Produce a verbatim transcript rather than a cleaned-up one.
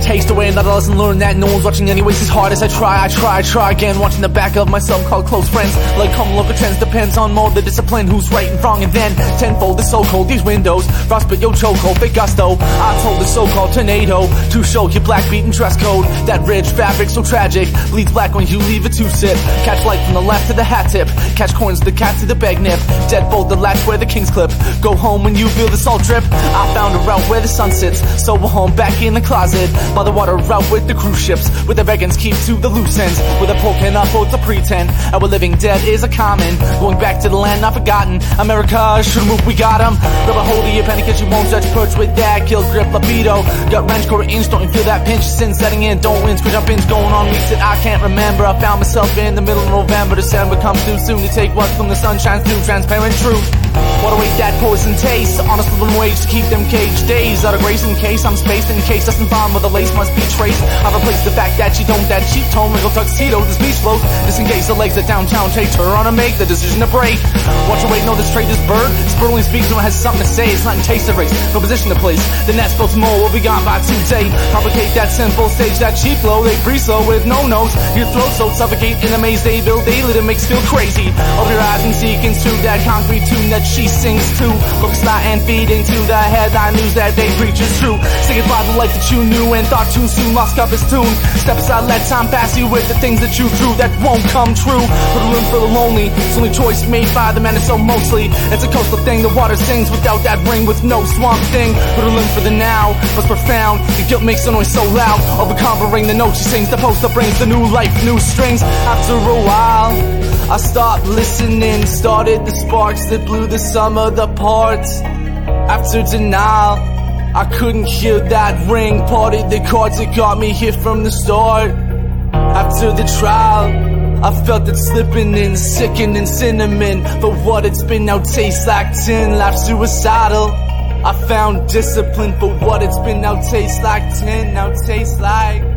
taste away, another lesson learned that no one's watching anyways. As hard as I try, I try, I try again. Watching the back of my so-called close friends. Like come look at trends, depends on more the discipline. Who's right and wrong, and then tenfold is so cold. These windows, frostbite, yo chokehold, fake gusto. I told the so-called tornado to show your black beat and dress code. That rich fabric so tragic, bleeds black when you leave it to sip. Catch light from the left to the hat tip. Catch coins, the cat to the bag nip. Deadbolt the latch where the kings clip. Go home when you feel the salt drip. I found a route where the sun sits, so we're home back in the closet. By the water route with the cruise ships, where the vegans keep to the loose ends. With a poking up, oh, to pretend our living dead is a common. Going back to the land not forgotten. America should've moved, we got 'em. Grab a hold of your penny cause you won't judge perch with that. Kill grip, libido. Gut wrench, quarter inch, don't you feel that pinch? Sin setting in, don't win, squish up inch going on weeks that I can't remember. I found myself in the middle of November. December comes too soon to take what from the sun shines through. Transparent truth. What await that poison taste? Honest living wage to keep them caged days out of grace in case I'm spaced in case Dustin Bond with a lace must be traced. I've replaced the fact that she don't that cheap tone wiggle tuxedo. This beach float disengage the legs at downtown take her on to make the decision to break. Watch your weight, know this trade this bird. Spur only speaks when it has something to say. It's not in taste of race, no position to place. The net's built more will be gone by Tuesday. Complicate that simple stage, that cheap flow. They breathe slow with no notes. Your throat so suffocate in a maze they build daily that makes feel crazy. Open your eyes and seek into that concrete tune that she sings to. Focus not and feed into the headline news that they preach is true. Say goodbye to the life that you knew and thought too soon lost up its tune. Step aside, let time pass you with the things that you drew that won't come true. Put a room for the lonely, it's only choice made by the man, and so mostly it's a coastal thing. The water sings without that ring with no swamp thing. Put a limb for the now, what's profound. The guilt makes the noise so loud, overcovering the note she sings. The poster brings the new life, new strings. After a while I stopped listening, started the sparks that blew the sum of the parts. After denial, I couldn't hear that ring. Parted the cards that got me here from the start. After the trial, I felt it slipping in, sickening cinnamon. But what it's been now tastes like tin. Life suicidal, I found discipline. For what it's been now tastes like tin. Now tastes like